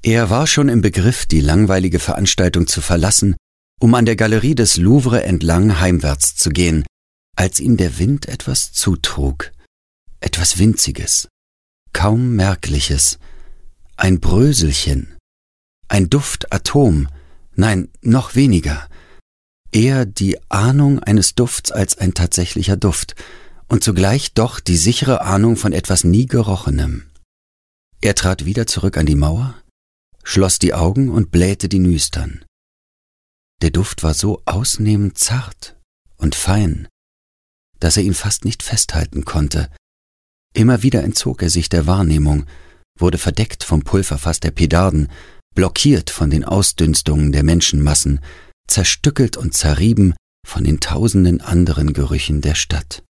Er war schon im Begriff, die langweilige Veranstaltung zu verlassen, um an der Galerie des Louvre entlang heimwärts zu gehen, als ihm der Wind etwas zutrug. Etwas Winziges, kaum Merkliches, ein Bröselchen, ein Duftatom, nein, noch weniger, eher die Ahnung eines Dufts als ein tatsächlicher Duft und zugleich doch die sichere Ahnung von etwas nie Gerochenem. Er trat wieder zurück an die Mauer, schloss die Augen und blähte die Nüstern. Der Duft war so ausnehmend zart und fein, dass er ihn fast nicht festhalten konnte. Immer wieder entzog er sich der Wahrnehmung, wurde verdeckt vom Pulverfass der Pedarden, blockiert von den Ausdünstungen der Menschenmassen, zerstückelt und zerrieben von den tausenden anderen Gerüchen der Stadt.